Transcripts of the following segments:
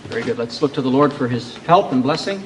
Very good. Let's look to the Lord for his help and blessing.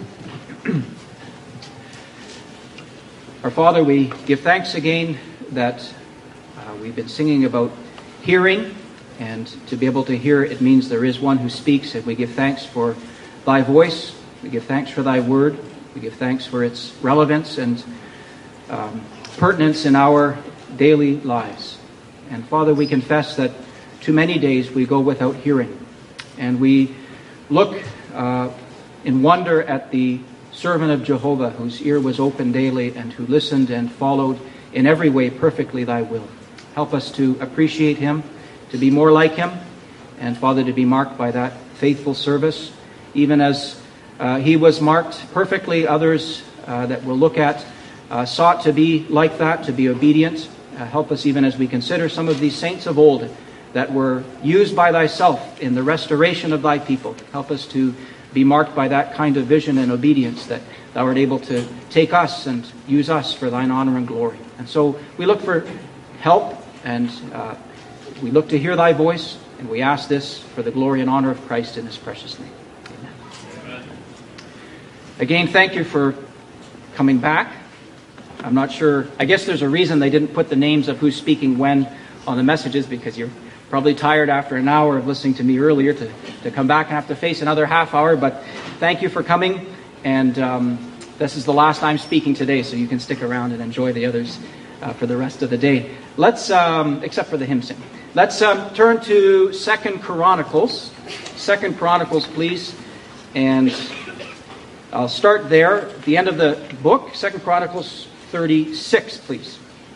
Our Father, we give thanks again that we've been singing about hearing, and to be able to hear, it means there is one who speaks, and we give thanks for thy voice. We give thanks for thy word. We give thanks for its relevance and pertinence in our daily lives. And Father, we confess that too many days we go without hearing, and we look in wonder at the servant of Jehovah, whose ear was open daily and who listened and followed in every way perfectly thy will. Help us to appreciate him, to be more like him, and Father, to be marked by that faithful service. Even as he was marked perfectly, others that we'll look at sought to be like that, to be obedient. Help us even as we consider some of these saints of old that were used by thyself in the restoration of thy people. Help us to be marked by that kind of vision and obedience, that thou art able to take us and use us for thine honor and glory. And so we look for help, and we look to hear thy voice, and we ask this for the glory and honor of Christ in his precious name. Amen. Amen. Again, thank you for coming back. I'm not sure, I guess there's a reason they didn't put the names of who's speaking when on the messages, because you're probably tired after an hour of listening to me earlier to come back and have to face another half hour. But thank you for coming. And this is the last I'm speaking today, so you can stick around and enjoy the others for the rest of the day. Let's, except for the hymn sing. Let's turn to 2 Chronicles. 2 Chronicles, please. And I'll start there at the end of the book. 2 Chronicles 36, please.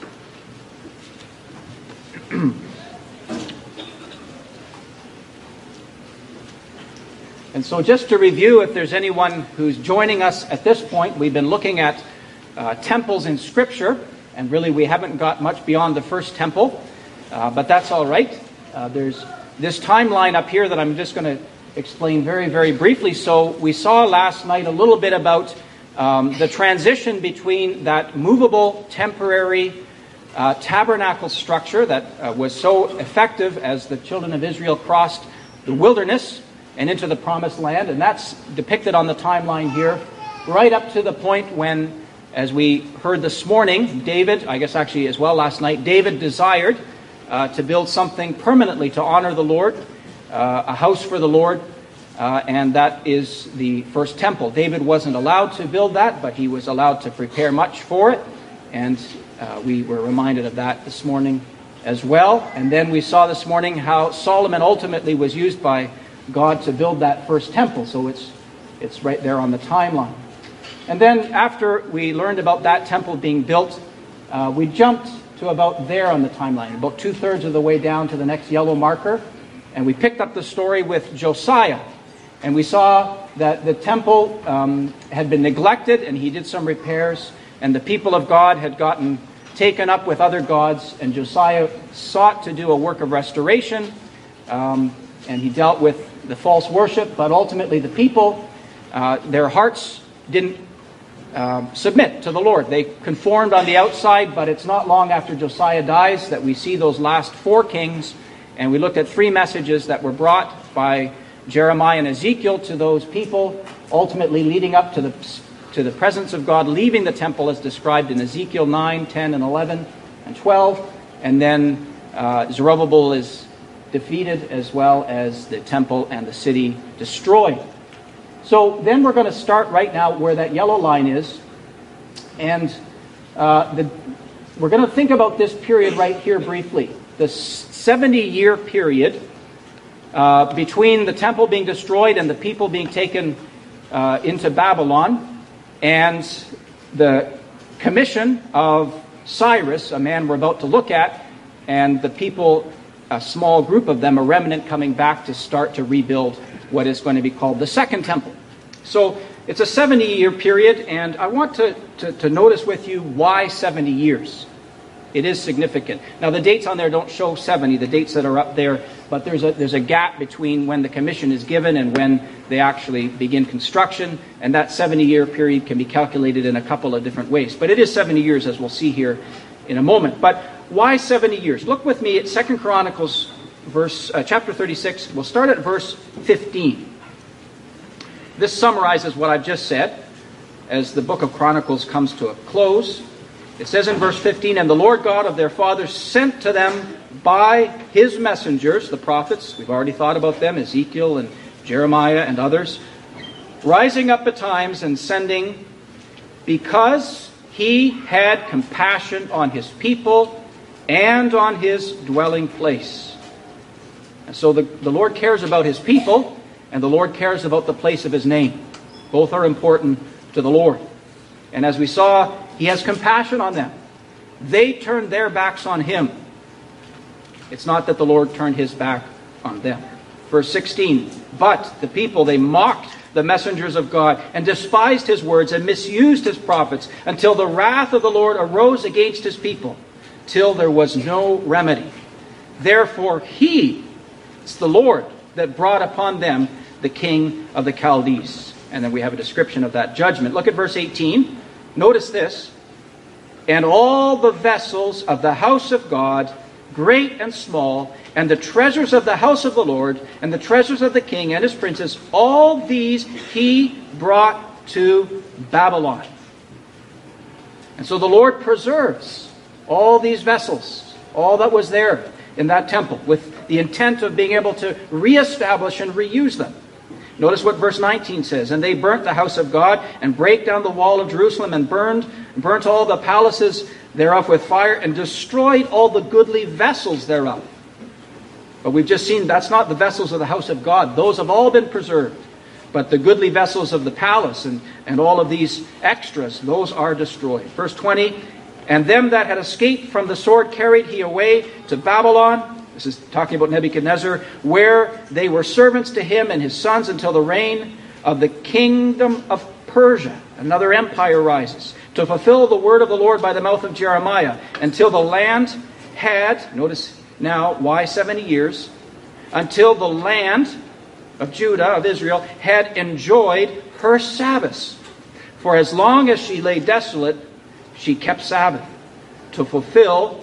And so just to review, if there's anyone who's joining us at this point, we've been looking at temples in Scripture, and really we haven't got much beyond the first temple, but that's all right. There's this timeline up here that I'm just going to explain very, very briefly. So we saw last night a little bit about the transition between that movable, temporary tabernacle structure that was so effective as the children of Israel crossed the wilderness and into the promised land. And that's depicted on the timeline here, right up to the point when, as we heard this morning, David, I guess actually as well last night, David desired to build something permanently to honor the Lord, a house for the Lord, and that is the first temple. David wasn't allowed to build that, but he was allowed to prepare much for it, and we were reminded of that this morning as well. And then we saw this morning how Solomon ultimately was used by God to build that first temple. So it's right there on the timeline. And then after we learned about that temple being built, we jumped to about there on the timeline, about 2/3 of the way down to the next yellow marker. And we picked up the story with Josiah. And we saw that the temple had been neglected, and he did some repairs. And the people of God had gotten taken up with other gods. And Josiah sought to do a work of restoration. And he dealt with the false worship, but ultimately the people, their hearts didn't submit to the Lord. They conformed on the outside, but it's not long after Josiah dies that we see those last 4 kings, and we looked at 3 messages that were brought by Jeremiah and Ezekiel to those people, ultimately leading up to the presence of God, leaving the temple as described in Ezekiel 9, 10, and 11, and 12, and then Zerubbabel is defeated, as well as the temple and the city destroyed. So then we're going to start right now where that yellow line is, and we're going to think about this period right here briefly. The 70-year period between the temple being destroyed and the people being taken into Babylon, and the commission of Cyrus, a man we're about to look at, and the people, a small group of them, a remnant coming back to start to rebuild what is going to be called the Second Temple. So it's a 70-year period, and I want to notice with you why 70 years. It is significant. Now the dates on there don't show 70, the dates that are up there, but there's a gap between when the commission is given and when they actually begin construction, and that 70-year period can be calculated in a couple of different ways. But it is 70 years, as we'll see here in a moment. But why 70 years? Look with me at 2 Chronicles chapter 36. We'll start at verse 15. This summarizes what I've just said as the book of Chronicles comes to a close. It says in verse 15, "And the Lord God of their fathers sent to them by his messengers," the prophets, we've already thought about them, Ezekiel and Jeremiah and others, "rising up betimes and sending, because he had compassion on his people and on his dwelling place." And so the Lord cares about his people, and the Lord cares about the place of his name. Both are important to the Lord. And as we saw, he has compassion on them. They turned their backs on him. It's not that the Lord turned his back on them. Verse 16, "But the people, they mocked the messengers of God and despised his words and misused his prophets until the wrath of the Lord arose against his people, till there was no remedy. Therefore it's the Lord that brought upon them the king of the Chaldees." And then we have a description of that judgment. Look at verse 18. Notice this. "And all the vessels of the house of God, great and small, and the treasures of the house of the Lord, and the treasures of the king and his princes, all these he brought to Babylon." And so the Lord preserves all these vessels, all that was there in that temple, with the intent of being able to reestablish and reuse them. Notice what verse 19 says, "And they burnt the house of God, and brake down the wall of Jerusalem, and burnt all the palaces thereof with fire, and destroyed all the goodly vessels thereof." But we've just seen that's not the vessels of the house of God. Those have all been preserved. But the goodly vessels of the palace and all of these extras, those are destroyed. Verse 20, "And them that had escaped from the sword carried he away to Babylon." This is talking about Nebuchadnezzar, "where they were servants to him and his sons until the reign of the kingdom of Persia." Another empire rises to fulfill the word of the Lord by the mouth of Jeremiah, until the land had, notice now, why 70 years? Until the land of Judah, of Israel, had enjoyed her Sabbaths. For as long as she lay desolate, she kept Sabbath, to fulfill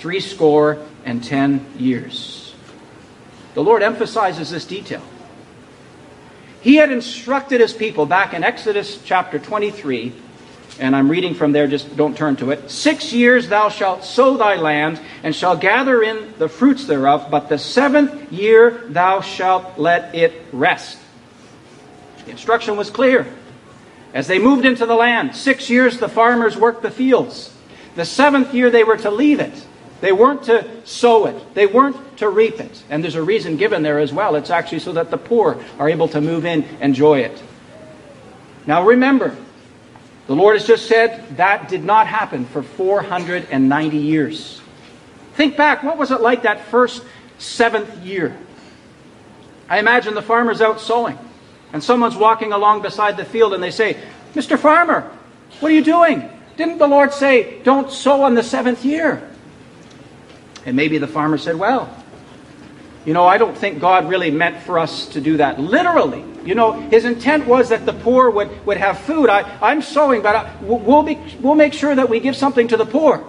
70 years. The Lord emphasizes this detail. He had instructed his people back in Exodus chapter 23, and I'm reading from there, just don't turn to it. 6 years thou shalt sow thy land, and shall gather in the fruits thereof, but the 7th year thou shalt let it rest. The instruction was clear. As they moved into the land, 6 years the farmers worked the fields. The 7th year they were to leave it. They weren't to sow it. They weren't to reap it. And there's a reason given there as well. It's actually so that the poor are able to move in, enjoy it. Now remember, the Lord has just said that did not happen for 490 years. Think back, what was it like that first 7th year? I imagine the farmer's out sowing, and someone's walking along beside the field and they say, "Mr. Farmer, what are you doing? Didn't the Lord say, don't sow on the 7th year?" And maybe the farmer said, "Well, I don't think God really meant for us to do that literally. His intent was that the poor would have food. I'm sowing, but we'll make sure that we give something to the poor."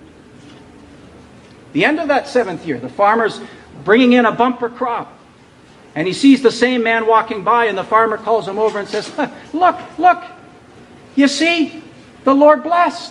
The end of that 7th year, the farmer's bringing in a bumper crop. And he sees the same man walking by, and the farmer calls him over and says, Look, you see, the Lord blessed.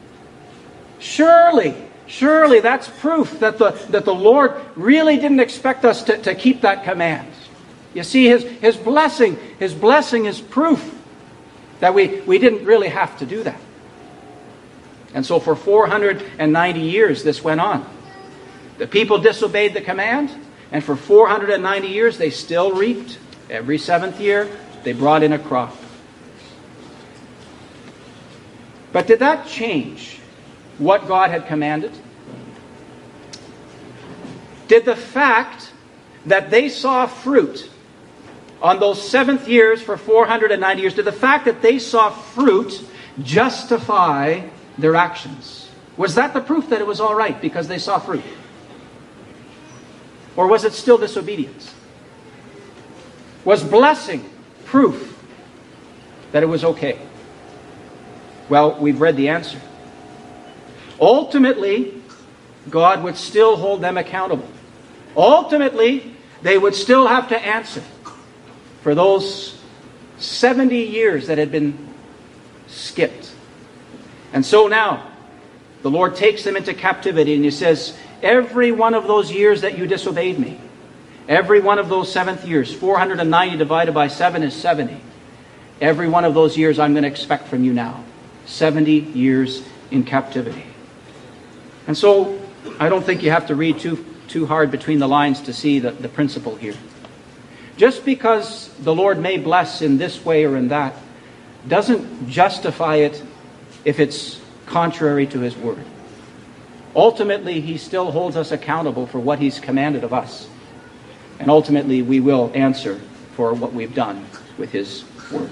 Surely that's proof that the Lord really didn't expect us to keep that command. You see, his blessing is proof that we didn't really have to do that. And so for 490 years this went on. The people disobeyed the command, and for 490 years they still reaped. Every 7th year they brought in a crop. But did that change what God had commanded? Did the fact that they saw fruit on those 7th years for 490 years, did the fact that they saw fruit justify their actions? Was that the proof that it was all right because they saw fruit? Or was it still disobedience? Was blessing proof that it was okay? Well, we've read the answer. Ultimately, God would still hold them accountable. Ultimately, they would still have to answer for those 70 years that had been skipped. And so now, the Lord takes them into captivity, and He says, every one of those years that you disobeyed me, every one of those 7th years, 490 divided by 7 is 70. Every one of those years I'm going to expect from you now. 70 years in captivity. And so, I don't think you have to read too hard between the lines to see the principle here. Just because the Lord may bless in this way or in that, doesn't justify it if it's contrary to His Word. Ultimately, He still holds us accountable for what He's commanded of us. And ultimately, we will answer for what we've done with His Word.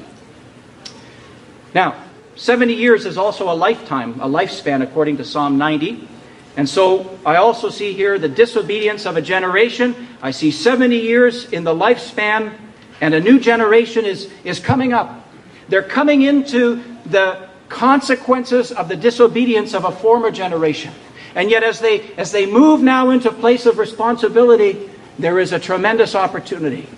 Now, 70 years is also a lifetime, a lifespan according to Psalm 90. And so I also see here the disobedience of a generation. I see 70 years in the lifespan, and a new generation is coming up. They're coming into the consequences of the disobedience of a former generation. And yet as they move now into a place of responsibility, there is a tremendous opportunity.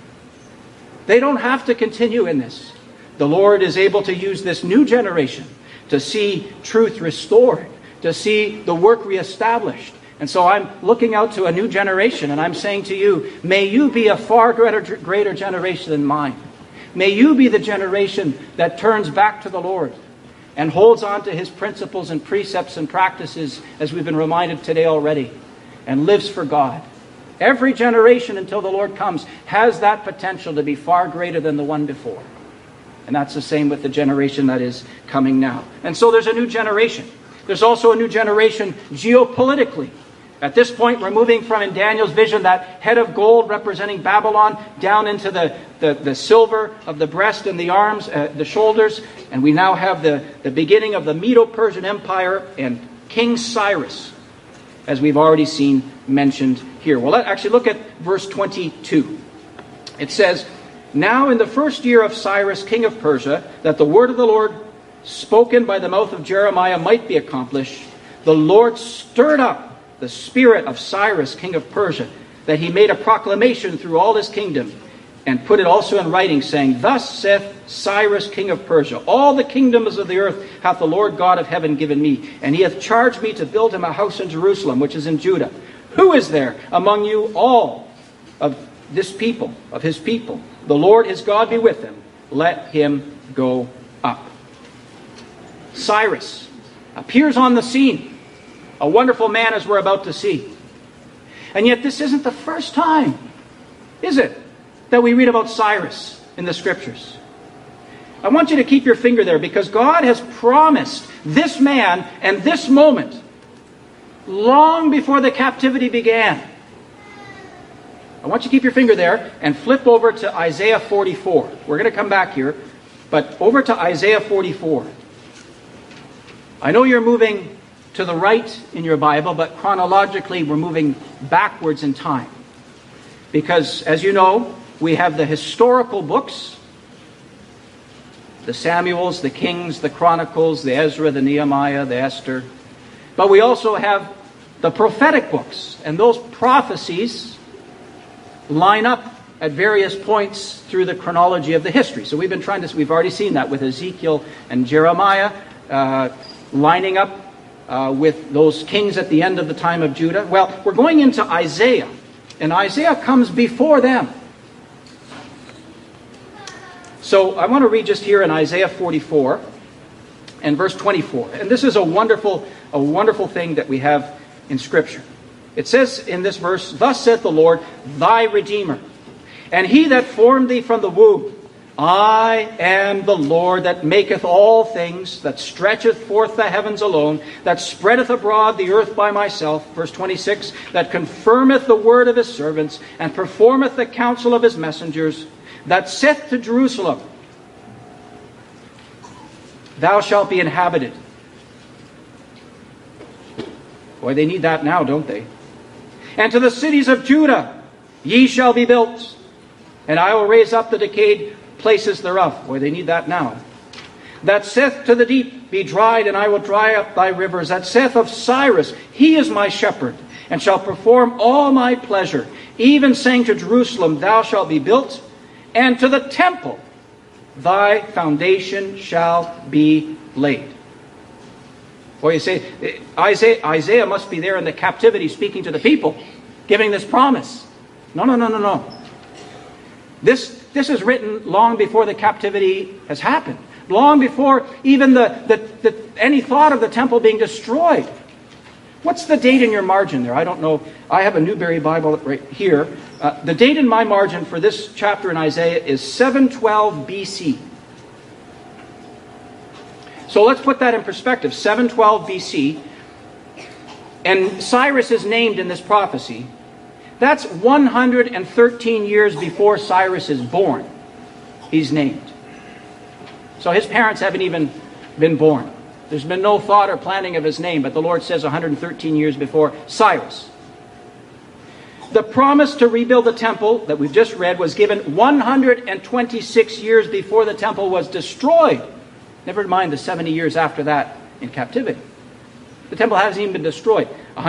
They don't have to continue in this. The Lord is able to use this new generation to see truth restored, to see the work reestablished. And so I'm looking out to a new generation, and I'm saying to you, may you be a far greater generation than mine. May you be the generation that turns back to the Lord and holds on to His principles and precepts and practices, as we've been reminded today already, and lives for God. Every generation until the Lord comes has that potential to be far greater than the one before. And that's the same with the generation that is coming now. And so there's a new generation. There's also a new generation geopolitically. At this point, we're moving from, in Daniel's vision, that head of gold representing Babylon down into the silver of the breast and the arms, the shoulders. And we now have the beginning of the Medo-Persian Empire and King Cyrus, as we've already seen mentioned here. Well, let's actually look at verse 22. It says, now in the first year of Cyrus, king of Persia, that the word of the Lord spoken by the mouth of Jeremiah might be accomplished, the Lord stirred up the spirit of Cyrus, king of Persia, that he made a proclamation through all his kingdom, and put it also in writing, saying, thus saith Cyrus, king of Persia, all the kingdoms of the earth hath the Lord God of heaven given me, and he hath charged me to build him a house in Jerusalem, which is in Judah. Who is there among you all of this people, of his people? The Lord his God be with him. Let him go up. Cyrus appears on the scene. A wonderful man, as we're about to see. And yet this isn't the first time, is it, that we read about Cyrus in the Scriptures. I want you to keep your finger there, because God has promised this man and this moment long before the captivity began. I want you to keep your finger there and flip over to Isaiah 44. We're going to come back here, but over to Isaiah 44. I know you're moving to the right in your Bible, but chronologically we're moving backwards in time. Because, as you know, we have the historical books, the Samuels, the Kings, the Chronicles, the Ezra, the Nehemiah, the Esther. But we also have the prophetic books, and those prophecies line up at various points through the chronology of the history. So we've already seen that with Ezekiel and Jeremiah lining up with those kings at the end of the time of Judah. Well, we're going into Isaiah, and Isaiah comes before them. So I want to read just here in Isaiah 44 and verse 24. And this is a wonderful thing that we have in Scripture. It says in this verse, thus saith the Lord, thy Redeemer, and he that formed thee from the womb. I am the Lord that maketh all things, that stretcheth forth the heavens alone, that spreadeth abroad the earth by myself. Verse 26, that confirmeth the word of his servants, and performeth the counsel of his messengers, that saith to Jerusalem, thou shalt be inhabited. Boy, they need that now, don't they? And to the cities of Judah, ye shall be built, and I will raise up the decayed places thereof. Boy, they need that now. That saith to the deep, be dried, and I will dry up thy rivers. That saith of Cyrus, he is my shepherd, and shall perform all my pleasure. Even saying to Jerusalem, thou shalt be built, and to the temple, thy foundation shall be laid. Well, you say, Isaiah must be there in the captivity speaking to the people, giving this promise. No. This is written long before the captivity has happened. Long before even any thought of the temple being destroyed. What's the date in your margin there? I don't know. I have a Newberry Bible right here. The date in my margin for this chapter in Isaiah is 712 BC. So let's put that in perspective. 712 BC. And Cyrus is named in this prophecy. That's 113 years before Cyrus is born. He's named. So his parents haven't even been born. There's been no thought or planning of his name, but the Lord says 113 years before Cyrus. The promise to rebuild the temple that we've just read was given 126 years before the temple was destroyed. Never mind the 70 years after that in captivity. The temple hasn't even been destroyed.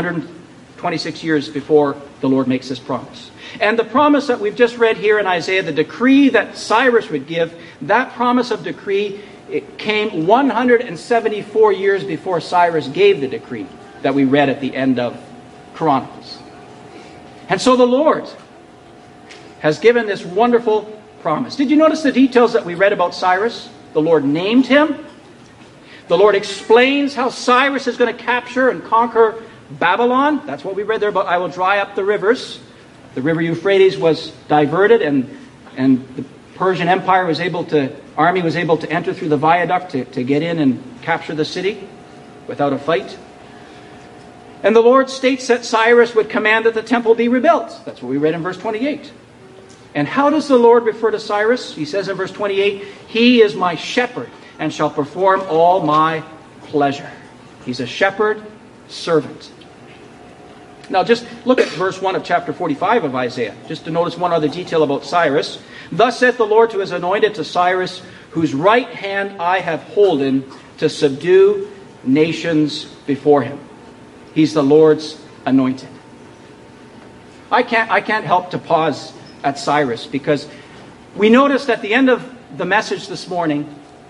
126 years before the Lord makes this promise. And the promise that we've just read here in Isaiah, the decree that Cyrus would give, that promise of decree, it came 174 years before Cyrus gave the decree that we read at the end of Chronicles. And so the Lord has given this wonderful promise. Did you notice the details that we read about Cyrus? The Lord named him. The Lord explains how Cyrus is going to capture and conquer Babylon. That's what we read there about, I will dry up the rivers. The river Euphrates was diverted and the Persian Empire army was able to enter through the viaduct to get in and capture the city without a fight. And the Lord states that Cyrus would command that the temple be rebuilt. That's what we read in verse 28. And how does the Lord refer to Cyrus? He says in verse 28, he is my shepherd and shall perform all my pleasure. He's a shepherd servant. Now just look at verse 1 of chapter 45 of Isaiah, just to notice one other detail about Cyrus. Thus saith the Lord to his anointed, to Cyrus, whose right hand I have holden to subdue nations before him. He's the Lord's anointed. I can't help to pause at Cyrus, because we noticed at the end of the message this morning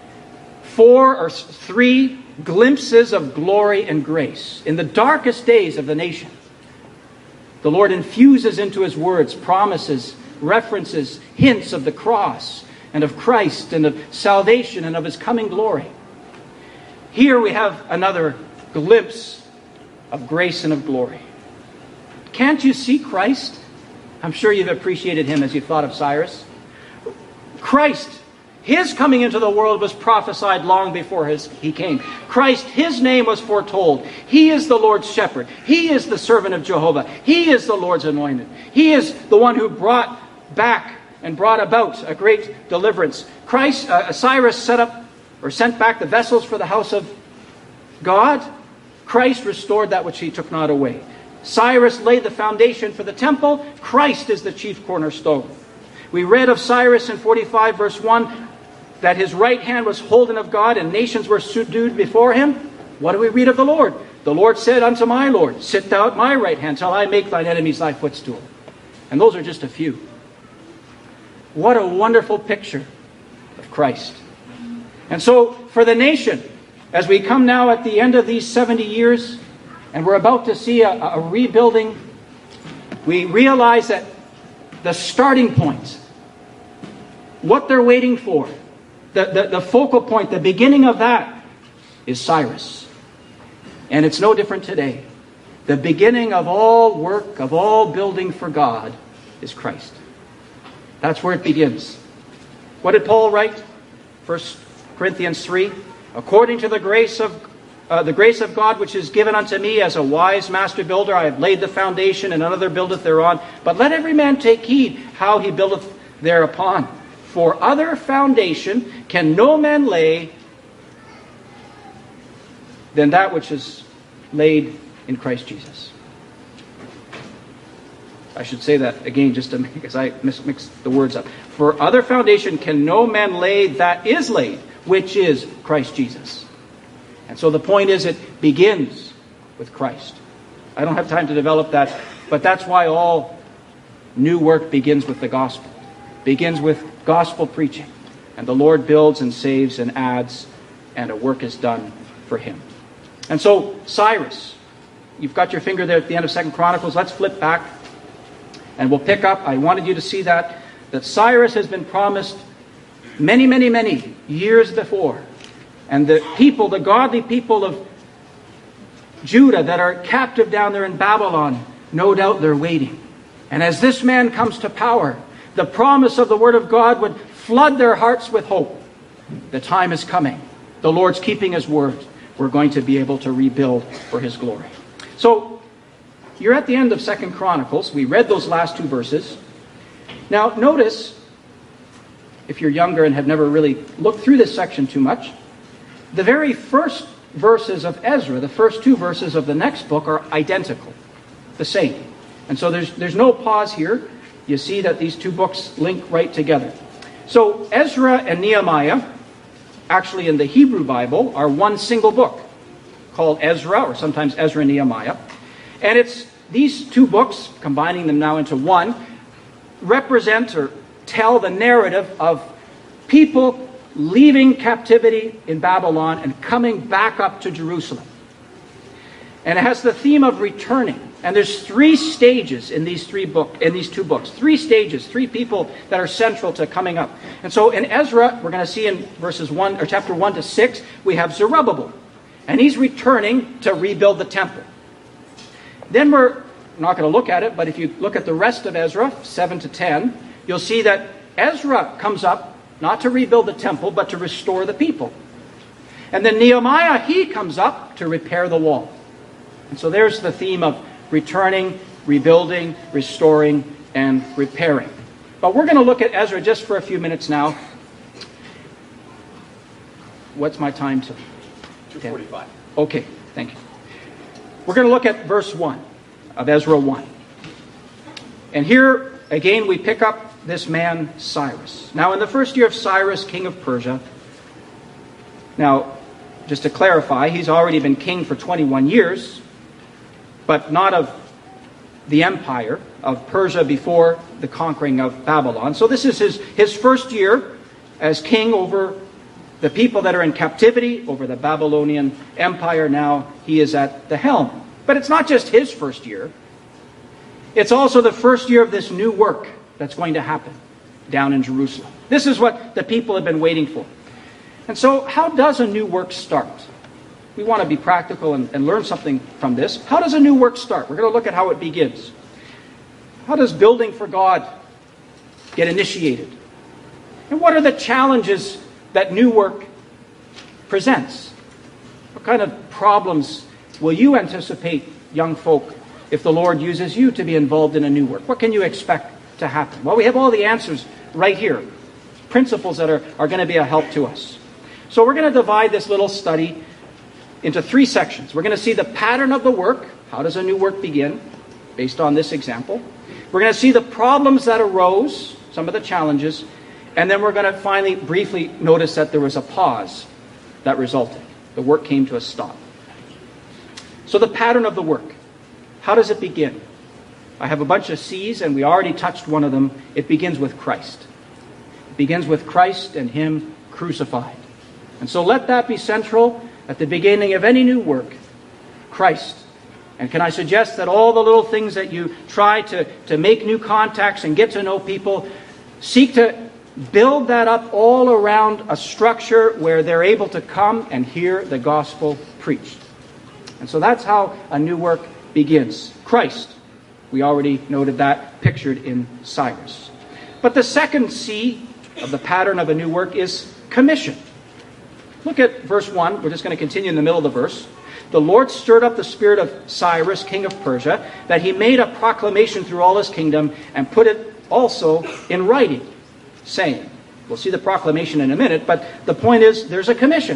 3 glimpses of glory and grace. In the darkest days of the nation, the Lord infuses into his words promises, references, hints of the cross and of Christ and of salvation and of his coming glory. Here we have another glimpse of grace and of glory. Can't you see Christ? I'm sure you've appreciated him as you thought of Cyrus. Christ, his coming into the world was prophesied long before he came. Christ, his name was foretold. He is the Lord's shepherd. He is the servant of Jehovah. He is the Lord's anointed. He is the one who brought back and brought about a great deliverance. Cyrus sent back the vessels for the house of God. Christ restored that which he took not away. Cyrus laid the foundation for the temple. Christ is the chief cornerstone. We read of Cyrus in 45 verse 1 that his right hand was holden of God and nations were subdued before him. What do we read of the Lord? The Lord said unto my Lord, sit thou at my right hand till I make thine enemies thy footstool. And those are just a few. What a wonderful picture of Christ. And so for the nation, as we come now at the end of these 70 years, and we're about to see a rebuilding, we realize that the starting point, what they're waiting for, the focal point, the beginning of that is Cyrus. And it's no different today. The beginning of all work, of all building for God is Christ. That's where it begins. What did Paul write? 1 Corinthians 3. According to the grace of God which is given unto me as a wise master builder, I have laid the foundation, and another buildeth thereon. But let every man take heed how he buildeth thereupon. For other foundation can no man lay than that which is laid in Christ Jesus. I should say that again just to make, because I mixed the words up. For other foundation can no man lay that is laid, which is Christ Jesus. And so the point is, it begins with Christ. I don't have time to develop that, but that's why all new work begins with the gospel. Begins with gospel preaching. And the Lord builds and saves and adds, and a work is done for him. And so Cyrus, you've got your finger there at the end of 2 Chronicles. Let's flip back and we'll pick up. I wanted you to see that Cyrus has been promised many, many, many years before. And the people, the godly people of Judah that are captive down there in Babylon, no doubt they're waiting. And as this man comes to power, the promise of the Word of God would flood their hearts with hope. The time is coming. The Lord's keeping His word. We're going to be able to rebuild for His glory. So, you're at the end of 2 Chronicles. We read those last two verses. Now, notice, if you're younger and have never really looked through this section too much, the very first verses of Ezra, the first two verses of the next book, are identical, the same. And so there's no pause here. You see that these two books link right together. So Ezra and Nehemiah, actually in the Hebrew Bible, are one single book called Ezra, or sometimes Ezra and Nehemiah. And it's these two books, combining them now into one, represent or tell the narrative of people leaving captivity in Babylon and coming back up to Jerusalem. And it has the theme of returning. And there's three stages in these two books. Three stages, three people that are central to coming up. And so in Ezra, we're going to see in chapter 1 to 6, we have Zerubbabel. And he's returning to rebuild the temple. Then we're not going to look at it, but if you look at the rest of Ezra, 7 to 10, you'll see that Ezra comes up not to rebuild the temple, but to restore the people. And then Nehemiah, he comes up to repair the wall. And so there's the theme of returning, rebuilding, restoring, and repairing. But we're going to look at Ezra just for a few minutes now. What's my time to? 2:45. Okay, thank you. We're going to look at verse 1 of Ezra 1. And here, again, we pick up this man, Cyrus. Now, in the first year of Cyrus, king of Persia, now, just to clarify, he's already been king for 21 years, but not of the empire of Persia before the conquering of Babylon. So this is his first year as king over the people that are in captivity, over the Babylonian Empire. Now he is at the helm. But it's not just his first year. It's also the first year of this new work that's going to happen down in Jerusalem. This is what the people have been waiting for. And so how does a new work start? We want to be practical and learn something from this. How does a new work start? We're going to look at how it begins. How does building for God get initiated? And what are the challenges that new work presents? What kind of problems will you anticipate, young folk, if the Lord uses you to be involved in a new work? What can you expect to happen? Well, we have all the answers right here. Principles that are going to be a help to us. So we're going to divide this little study into three sections. We're going to see the pattern of the work. How does a new work begin? Based on this example. We're going to see the problems that arose, some of the challenges, and then we're going to finally briefly notice that there was a pause that resulted. The work came to a stop. So the pattern of the work. How does it begin? I have a bunch of C's, and we already touched one of them. It begins with Christ. It begins with Christ and Him crucified. And so let that be central at the beginning of any new work. Christ. And can I suggest that all the little things that you try to make new contacts and get to know people, seek to build that up all around a structure where they're able to come and hear the gospel preached. And so that's how a new work begins. Christ. We already noted that, pictured in Cyrus. But the second C of the pattern of a new work is commission. Look at verse 1. We're just going to continue in the middle of the verse. The Lord stirred up the spirit of Cyrus, king of Persia, that he made a proclamation through all his kingdom and put it also in writing, saying, we'll see the proclamation in a minute, but the point is there's a commission.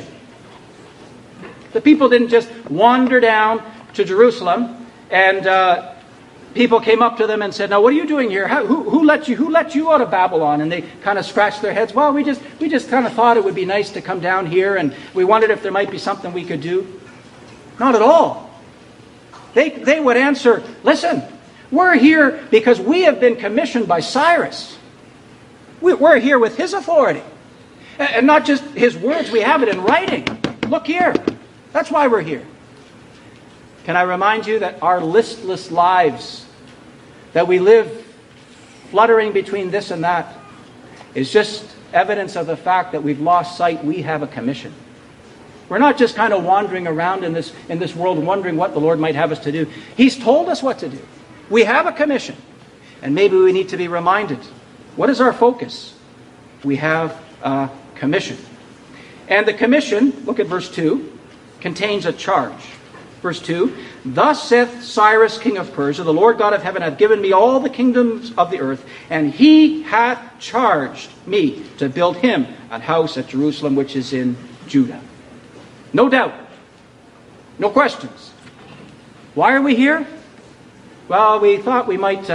The people didn't just wander down to Jerusalem and people came up to them and said, now what are you doing here? Who let you out of Babylon? And they kind of scratched their heads. Well, we just kind of thought it would be nice to come down here, and we wondered if there might be something we could do. Not at all. They would answer, listen, we're here because we have been commissioned by Cyrus. We're here with his authority. And not just his words, we have it in writing. Look here. That's why we're here. Can I remind you that our listless lives, that we live fluttering between this and that, is just evidence of the fact that we've lost sight we have a commission. We're not just kind of wandering around in this world wondering what the Lord might have us to do. He's told us what to do. We have a commission. And maybe we need to be reminded, what is our focus? We have a commission. And the commission, look at verse 2, contains a charge. Verse 2, "Thus saith Cyrus, king of Persia, the Lord God of heaven hath given me all the kingdoms of the earth, and he hath charged me to build him an house at Jerusalem, which is in Judah." No doubt. No questions. Why are we here? Well, we thought we might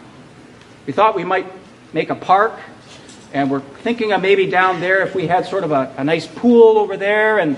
make a park, and we're thinking of maybe down there if we had sort of a nice pool over there. And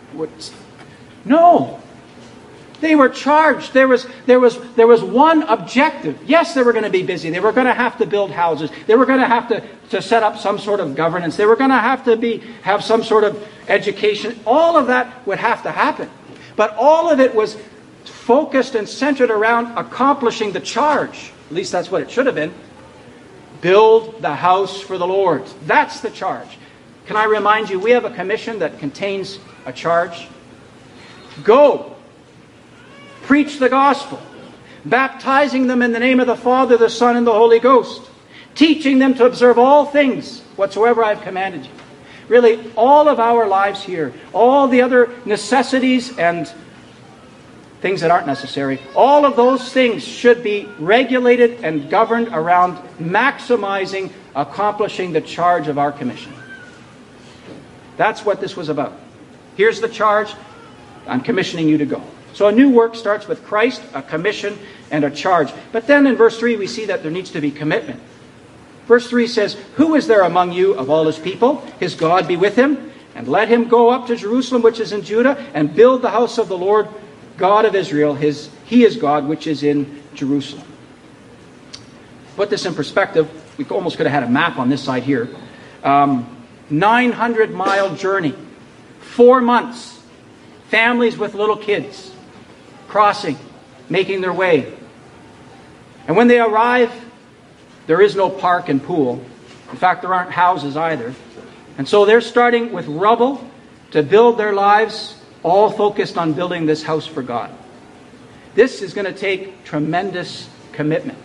no, they were charged. There was one objective. Yes, they were going to be busy. They were going to have to build houses. They were going to have to set up some sort of governance. They were going to have some sort of education. All of that would have to happen. But all of it was focused and centered around accomplishing the charge. At least that's what it should have been. Build the house for the Lord. That's the charge. Can I remind you, we have a commission that contains a charge. Go. Preach the gospel. Baptizing them in the name of the Father, the Son, and the Holy Ghost. Teaching them to observe all things whatsoever I have commanded you. Really, all of our lives here, all the other necessities and things that aren't necessary, all of those things should be regulated and governed around maximizing, accomplishing the charge of our commission. That's what this was about. Here's the charge. I'm commissioning you to go. So a new work starts with Christ, a commission, and a charge. But then in verse 3 we see that there needs to be commitment. Verse 3 says, "Who is there among you of all his people? His God be with him, and let him go up to Jerusalem, which is in Judah, and build the house of the Lord God of Israel. He is God, which is in Jerusalem." Put this in perspective, we almost could have had a map on this side here. 900-mile journey, 4 months, families with little kids crossing, making their way. And when they arrive, there is no park and pool. In fact, there aren't houses either. And so they're starting with rubble to build their lives, all focused on building this house for God. This is going to take tremendous commitment.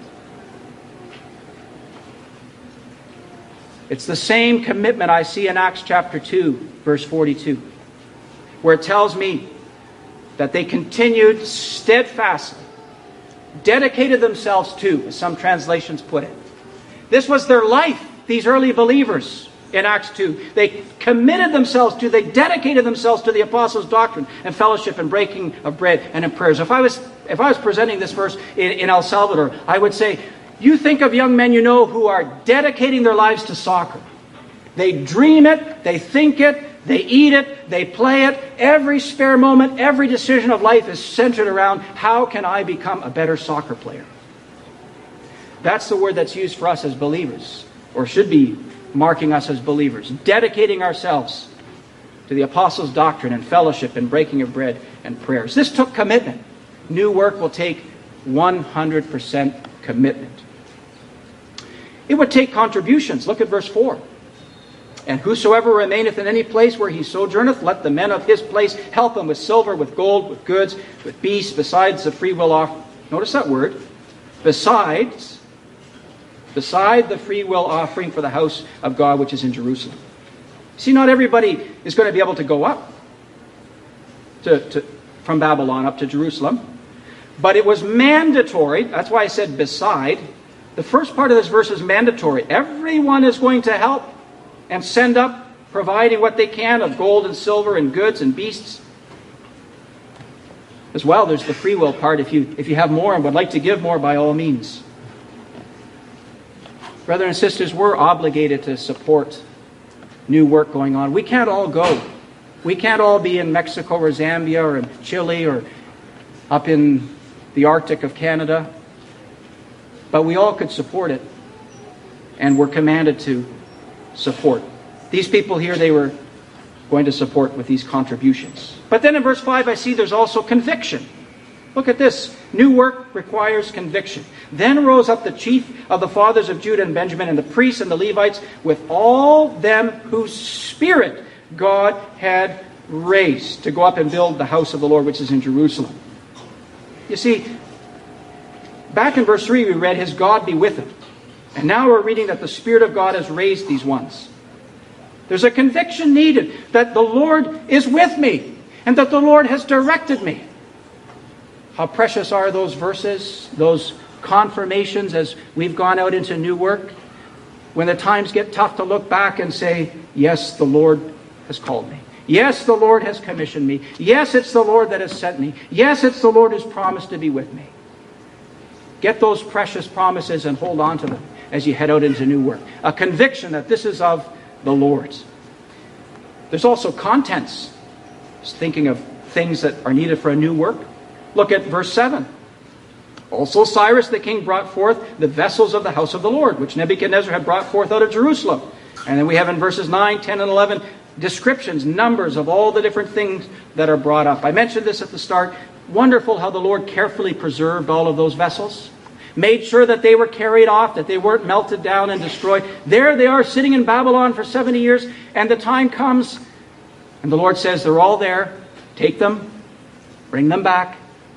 It's the same commitment I see in Acts chapter 2, verse 42, where it tells me that they continued steadfastly, dedicated themselves to, as some translations put it. This was their life, these early believers in Acts 2. They committed themselves to, they dedicated themselves to the apostles' doctrine and fellowship and breaking of bread and in prayers. If I was presenting this verse in El Salvador, I would say, you think of young men you know who are dedicating their lives to soccer. They dream it, they think it, they eat it, they play it. Every spare moment, every decision of life is centered around, how can I become a better soccer player? That's the word that's used for us as believers, or should be marking us as believers. Dedicating ourselves to the apostles' doctrine and fellowship and breaking of bread and prayers. This took commitment. New work will take 100% commitment. It would take contributions. Look at verse 4. "And whosoever remaineth in any place where he sojourneth, let the men of his place help him with silver, with gold, with goods, with beasts, besides the freewill offering." Notice that word. Beside the freewill offering for the house of God, which is in Jerusalem. See, not everybody is going to be able to go up from Babylon up to Jerusalem. But it was mandatory. That's why I said beside. The first part of this verse is mandatory. Everyone is going to help and send up, providing what they can of gold and silver and goods and beasts. As well, there's the free will part. If you have more and would like to give more, by all means. Brothers and sisters, we're obligated to support new work going on. We can't all go. We can't all be in Mexico or Zambia or in Chile or up in the Arctic of Canada. But we all could support it. And we're commanded to support. These people here, they were going to support with these contributions. But then in verse 5, I see there's also conviction. Look at this. New work requires conviction. Then rose up the chief of the fathers of Judah and Benjamin, and the priests and the Levites, with all them whose spirit God had raised, to go up and build the house of the Lord, which is in Jerusalem. You see, back in verse 3 we read, his God be with him. And now we're reading that the Spirit of God has raised these ones. There's a conviction needed that the Lord is with me and that the Lord has directed me. How precious are those verses, those confirmations as we've gone out into new work. When the times get tough, to look back and say, yes, the Lord has called me. Yes, the Lord has commissioned me. Yes, it's the Lord that has sent me. Yes, it's the Lord who's promised to be with me. Get those precious promises and hold on to them as you head out into new work. A conviction that this is of the Lord's. There's also contents. Just thinking of things that are needed for a new work. Look at verse 7. Also Cyrus the king brought forth the vessels of the house of the Lord, which Nebuchadnezzar had brought forth out of Jerusalem. And then we have in verses 9, 10, and 11 descriptions, numbers of all the different things that are brought up. I mentioned this at the start. Wonderful how the Lord carefully preserved all of those vessels. Made sure that they were carried off, that they weren't melted down and destroyed. There they are sitting in Babylon for 70 years, and the time comes, and the Lord says, they're all there. Take them, bring them back.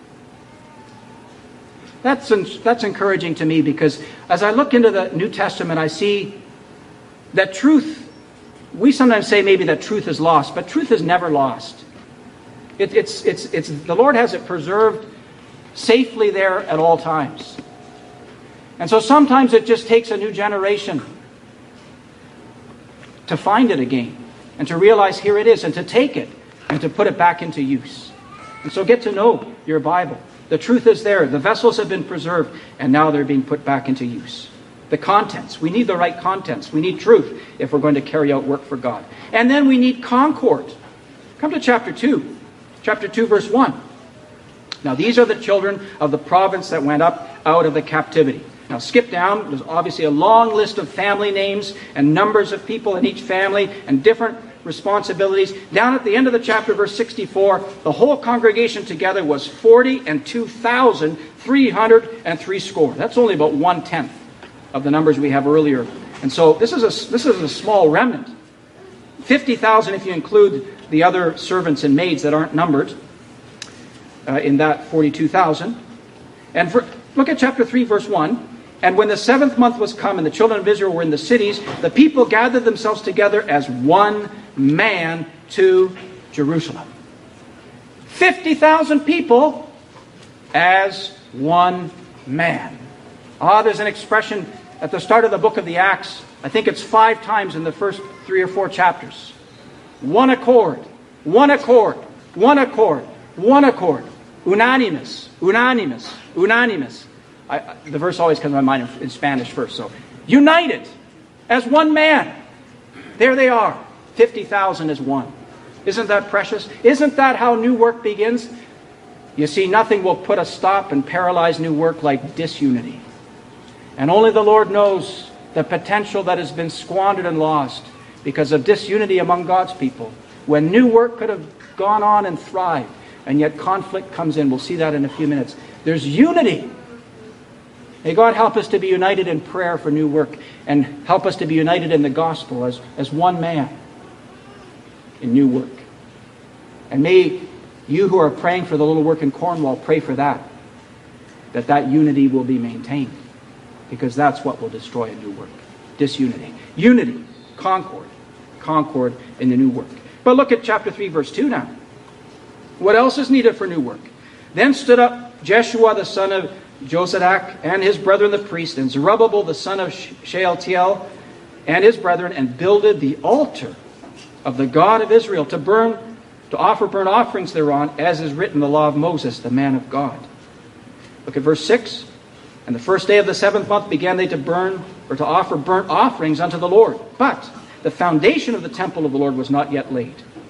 That's encouraging to me, because as I look into the New Testament, I see that truth. We sometimes say maybe that truth is lost, but truth is never lost. It's the Lord has it preserved safely there at all times. And so sometimes it just takes a new generation to find it again and to realize here it is and to take it and to put it back into use. And so get to know your Bible. The truth is there. The vessels have been preserved and now they're being put back into use. The contents. We need the right contents. We need truth if we're going to carry out work for God. And then we need concord. Come to chapter 2. Chapter 2, verse 1. Now these are the children of the province that went up out of the captivity. Now skip down. There's obviously a long list of family names and numbers of people in each family and different responsibilities. Down at the end of the chapter, verse 64, the whole congregation together was 42,303 score. That's only about 1/10 of the numbers we have earlier. And so this is a small remnant. 50,000 if you include the other servants and maids that aren't numbered in that 42,000. And look at chapter 3, verse 1. And when the 7th month was come and the children of Israel were in the cities, the people gathered themselves together as one man to Jerusalem. 50,000 people as one man. There's an expression at the start of the book of the Acts. I think it's 5 times in the first 3 or 4 chapters. One accord, one accord, one accord, one accord. Unanimous, unanimous, unanimous. The verse always comes to my mind in Spanish first. So, united as one man. There they are. 50,000 as one. Isn't that precious? Isn't that how new work begins? You see, nothing will put a stop and paralyze new work like disunity. And only the Lord knows the potential that has been squandered and lost because of disunity among God's people. When new work could have gone on and thrived, and yet conflict comes in. We'll see that in a few minutes. There's unity. May God help us to be united in prayer for new work and help us to be united in the gospel as one man in new work. And may you who are praying for the little work in Cornwall pray for that unity will be maintained, because that's what will destroy a new work. Disunity. Unity. Concord. Concord in the new work. But look at chapter 3, verse 2 now. What else is needed for new work? Then stood up Jeshua the son of Josadak and his brethren the priests, and Zerubbabel the son of Shealtiel and his brethren, and builded the altar of the God of Israel to offer burnt offerings thereon, as is written in the law of Moses, the man of God. Look at verse 6. And the first day of the 7th month began they to offer burnt offerings unto the Lord. But the foundation of the temple of the Lord was not yet laid.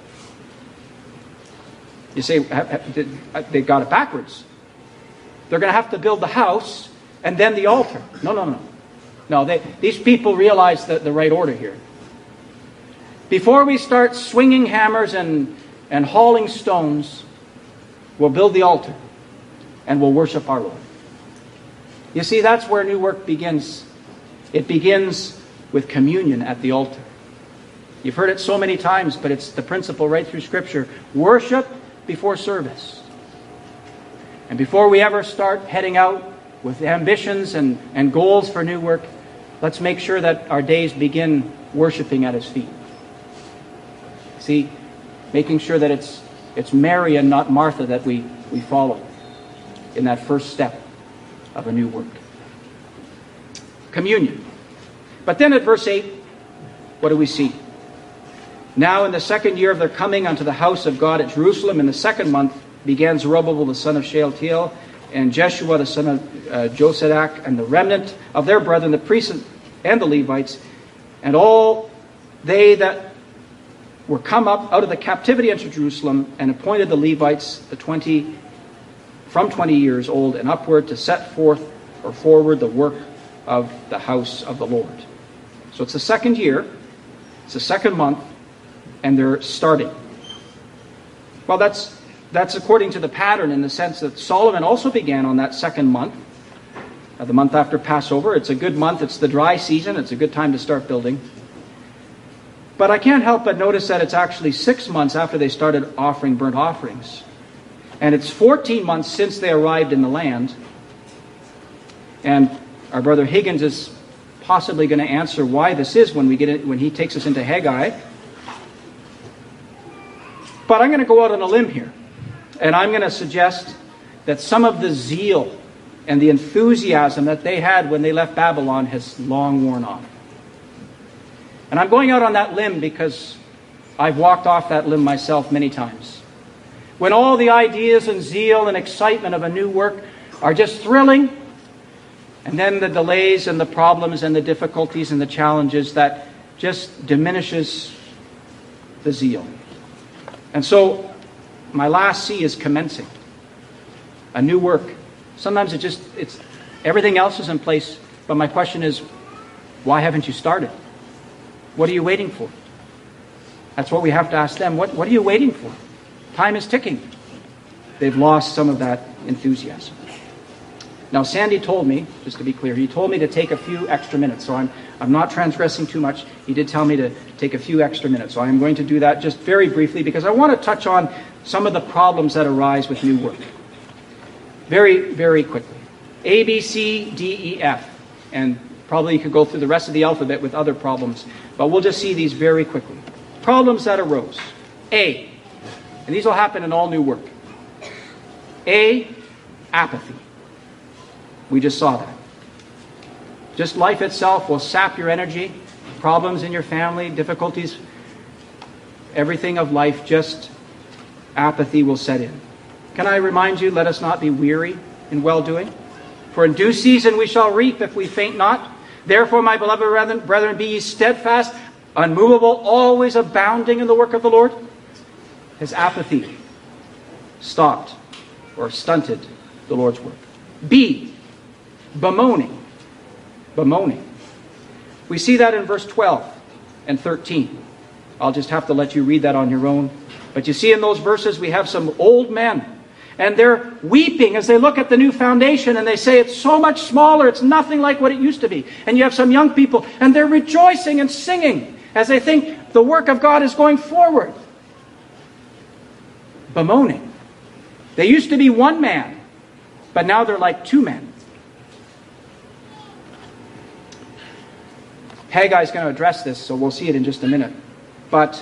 You say, they got it backwards. They're going to have to build the house and then the altar. No. These people realize the right order here. Before we start swinging hammers and hauling stones, we'll build the altar and we'll worship our Lord. You see, that's where new work begins. It begins with communion at the altar. You've heard it so many times, but it's the principle right through Scripture. Worship before service. And before we ever start heading out with ambitions and goals for new work, let's make sure that our days begin worshiping at His feet. See, making sure that it's Mary and not Martha that we follow in that first step of a new work. Communion. But then at verse 8, what do we see? Now in the second year of their coming unto the house of God at Jerusalem, in the second month, began Zerubbabel the son of Shealtiel, and Jeshua the son of Josadak, and the remnant of their brethren, the priests and the Levites, and all they that were come up out of the captivity unto Jerusalem, and appointed the Levites, from 20 years old and upward, to set forth or forward the work of the house of the Lord. So it's the second year, it's the second month, and they're starting. Well, that's according to the pattern, in the sense that Solomon also began on that second month, the month after Passover. It's a good month. It's the dry season. It's a good time to start building. But I can't help but notice that it's actually 6 months after they started offering burnt offerings. And it's 14 months since they arrived in the land. And our brother Higgins is possibly going to answer why this is when he takes us into Haggai. But I'm going to go out on a limb here. And I'm going to suggest that some of the zeal and the enthusiasm that they had when they left Babylon has long worn off. And I'm going out on that limb because I've walked off that limb myself many times. When all the ideas and zeal and excitement of a new work are just thrilling, and then the delays and the problems and the difficulties and the challenges, that just diminishes the zeal. And so my last C is commencing. A new work. Sometimes it's everything else is in place, but my question is, why haven't you started? What are you waiting for? That's what we have to ask them. What are you waiting for? Time is ticking. They've lost some of that enthusiasm. Now, Sandy told me, just to be clear, he told me to take a few extra minutes. So I'm not transgressing too much. He did tell me to take a few extra minutes. So I'm going to do that just very briefly, because I want to touch on some of the problems that arise with new work. Very, very quickly. A, B, C, D, E, F. And probably you could go through the rest of the alphabet with other problems. But we'll just see these very quickly. Problems that arose. A. And these will happen in all new work. A, apathy. We just saw that. Just life itself will sap your energy. Problems in your family, difficulties, everything of life, just apathy will set in. Can I remind you, let us not be weary in well-doing. For in due season we shall reap if we faint not. Therefore, my beloved brethren, be ye steadfast, unmovable, always abounding in the work of the Lord. His apathy stopped or stunted the Lord's work. B, bemoaning. Bemoaning. We see that in verse 12 and 13. I'll just have to let you read that on your own. But you see in those verses we have some old men. And they're weeping as they look at the new foundation, and they say it's so much smaller, it's nothing like what it used to be. And you have some young people, and they're rejoicing and singing as they think the work of God is going forward. Bemoaning. They used to be one man, but now they're like two men. Haggai is going to address this, so we'll see it in just a minute. But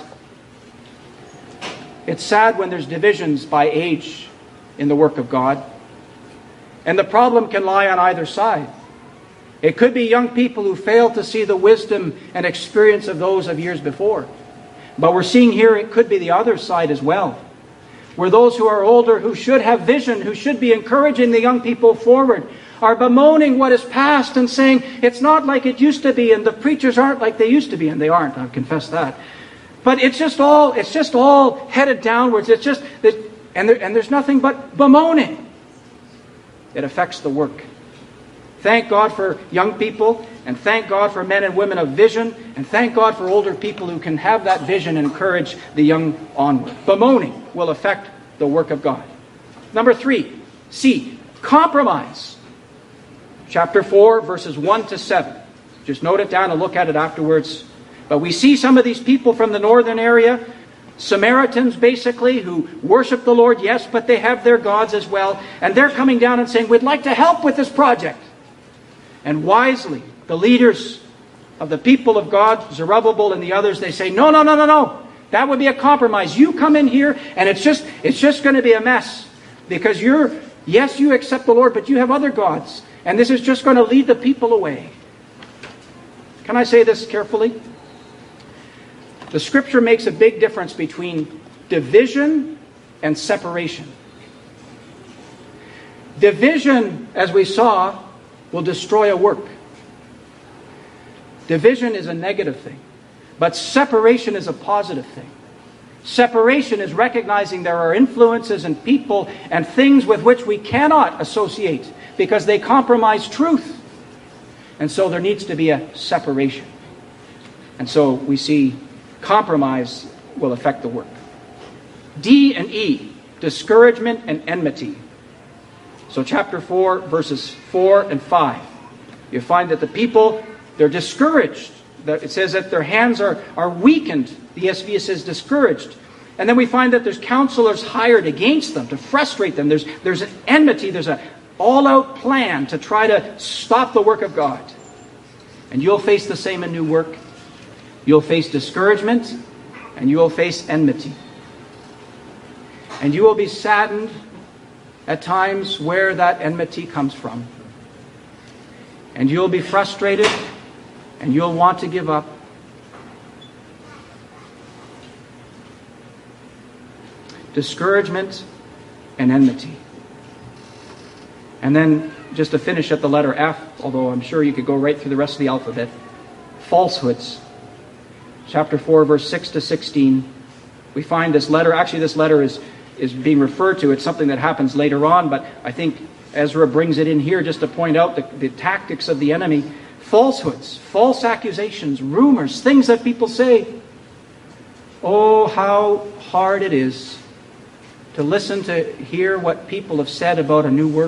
it's sad when there's divisions by age in the work of God. And the problem can lie on either side. It could be young people who fail to see the wisdom and experience of those of years before. But we're seeing here it could be the other side as well. Where those who are older, who should have vision, who should be encouraging the young people forward, are bemoaning what is past and saying, it's not like it used to be, and the preachers aren't like they used to be, and they aren't, I'll confess that. But it's just all headed downwards. It's just that, and there's nothing but bemoaning. It affects the work. Thank God for young people, and thank God for men and women of vision, and thank God for older people who can have that vision and encourage the young onward. Bemoaning will affect the work of God. Number 3, C, compromise. Chapter 4, verses 1 to 7. Just note it down and look at it afterwards. But we see some of these people from the northern area, Samaritans basically, who worship the Lord, yes, but they have their gods as well. And they're coming down and saying, we'd like to help with this project. And wisely, the leaders of the people of God, Zerubbabel and the others, they say, no. That would be a compromise. You come in here and it's just going to be a mess. Because yes, you accept the Lord, but you have other gods. And this is just going to lead the people away. Can I say this carefully? The Scripture makes a big difference between division and separation. Division, as we saw, will destroy a work. Division is a negative thing, but separation is a positive thing. Separation is recognizing there are influences and people and things with which we cannot associate because they compromise truth. And so there needs to be a separation. And so we see compromise will affect the work. D and E, discouragement and enmity. So chapter 4, verses 4 and 5. You find that the people, they're discouraged. It says that their hands are weakened. The ESV says discouraged. And then we find that there's counselors hired against them to frustrate them. There's an enmity. There's an all-out plan to try to stop the work of God. And you'll face the same in new work. You'll face discouragement and you will face enmity. And you will be saddened at times where that enmity comes from. And you'll be frustrated and you'll want to give up. Discouragement and enmity. And then, just to finish at the letter F, although I'm sure you could go right through the rest of the alphabet, falsehoods. Chapter 4, verse 6 to 16. We find this letter, actually this letter is being referred to. It's something that happens later on, but I think Ezra brings it in here just to point out the tactics of the enemy. Falsehoods, false accusations, rumors, things that people say. Oh, how hard it is to listen to hear what people have said about a new work.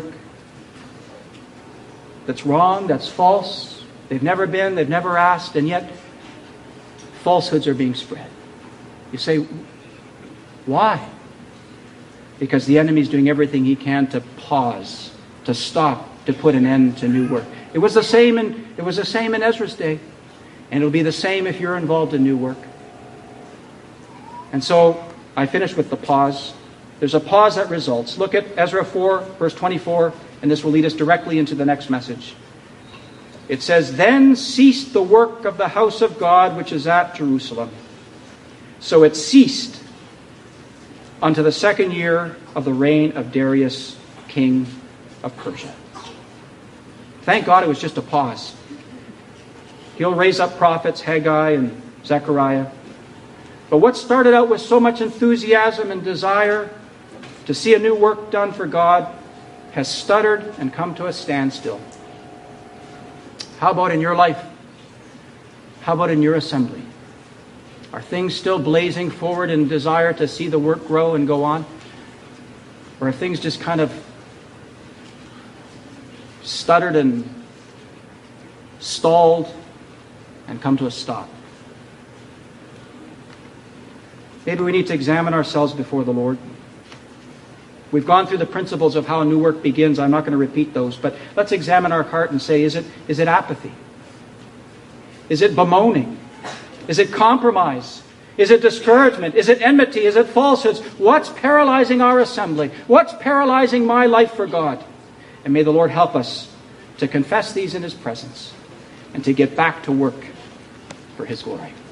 That's wrong, that's false. They've never been, they've never asked, and yet falsehoods are being spread. You say, why? Because the enemy's doing everything he can to pause, to stop, to put an end to new work. It was the same in Ezra's day, and it'll be the same if you're involved in new work. And so I finish with the pause. There's a pause that results. Look at Ezra 4, verse 24, and this will lead us directly into the next message. It says, "Then ceased the work of the house of God which is at Jerusalem." So it ceased unto the 2nd year of the reign of Darius, king of Persia. Thank God it was just a pause. He'll raise up prophets, Haggai and Zechariah. But what started out with so much enthusiasm and desire to see a new work done for God has stuttered and come to a standstill. How about in your life? How about in your assembly? Are things still blazing forward in desire to see the work grow and go on? Or are things just kind of stuttered and stalled and come to a stop? Maybe we need to examine ourselves before the Lord. We've gone through the principles of how a new work begins. I'm not going to repeat those, but let's examine our heart and say, is it apathy? Is it bemoaning? Is it compromise? Is it discouragement? Is it enmity? Is it falsehoods? What's paralyzing our assembly? What's paralyzing my life for God? And may the Lord help us to confess these in His presence and to get back to work for His glory.